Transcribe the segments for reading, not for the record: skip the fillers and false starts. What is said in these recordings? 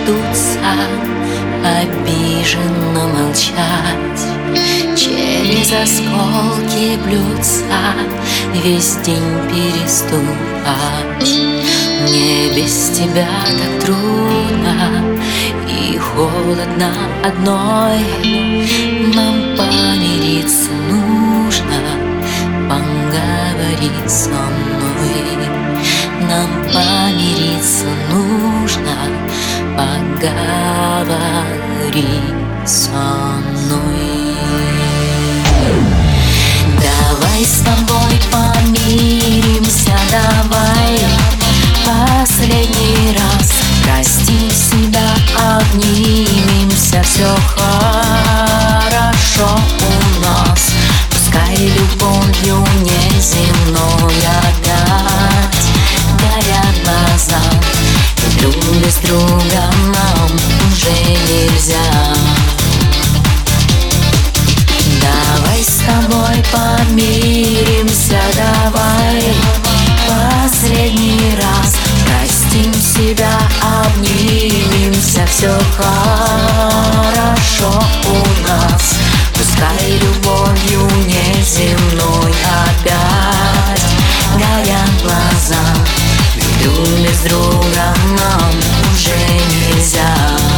дуться, обиженно молчать, через осколки блюдца весь день переступать. Мне без тебя так трудно и холодно одной. Нам помириться нужно, поговорить со мной. Нам помириться нужно, поговорить со мной. Давай с тобой помиримся, давай последний раз простим себя, обнимемся, все хорошо у нас. Пускай любовью неземной опять горят глаза, и друг без друга нам уже нельзя. Давай с тобой помиримся, давай последний раз простим себя, обнимемся, все хорошо у нас. Пускай любовью неземной опять горят глаза, ведь друг без друга нам уже нельзя.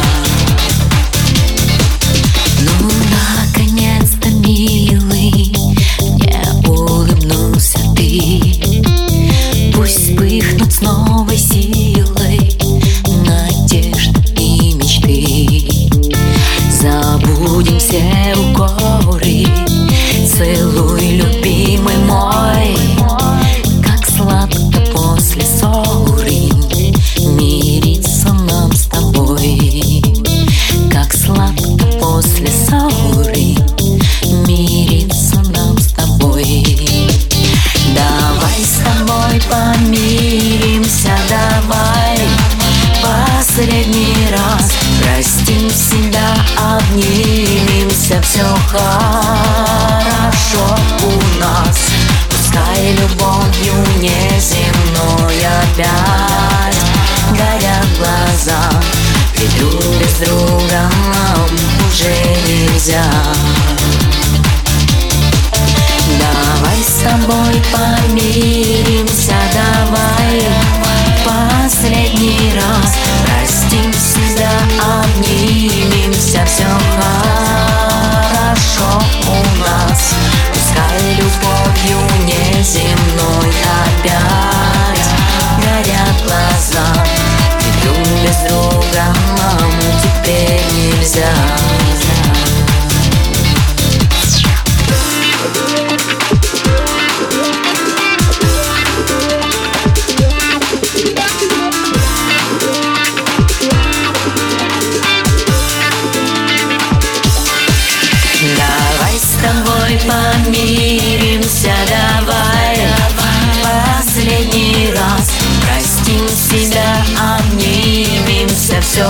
Ну, наконец-то, милый, мне улыбнулся ты. Пусть вспыхнут с новой силой надежды и мечты. Забудем все укоры, целуй, любимый мой. Как сладко после ссоры мириться нам с тобой. Как сладко после ссоры мириться нам с тобой. Давай с тобой помиримся, давай последний раз простим себя, обнимемся, все хорошо у нас. Пускай любовью неземной опять горят глаза, ведь друг без друга нам уже нельзя. Давай с тобой помиримся, давай последний раз простим себя, обнимемся, все хорошо у нас. Пускай любовью неземной опять горят глаза, ведь друг без друга нам теперь нельзя. Давай с тобой помиримся, давай последний раз простим себя, обнимемся, все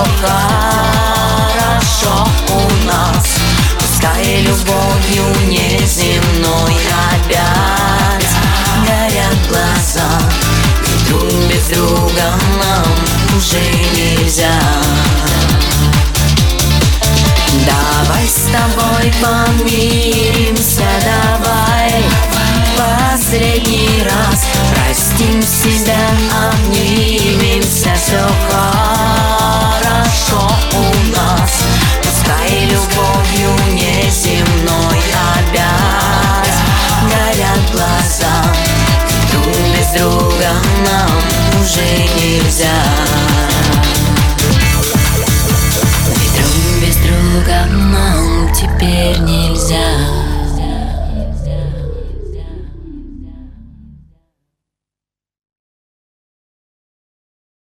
хорошо у нас. Пускай любовью неземной опять горят глаза, ведь друг без друга нам уже нельзя. Давай с тобой помиримся, давай последний раз простим себя, обнимемся, все хорошо у нас. Пускай любовью неземной опять горят глаза, ведь друг без друга нам уже нельзя. Ведь друг без друга нам теперь нельзя.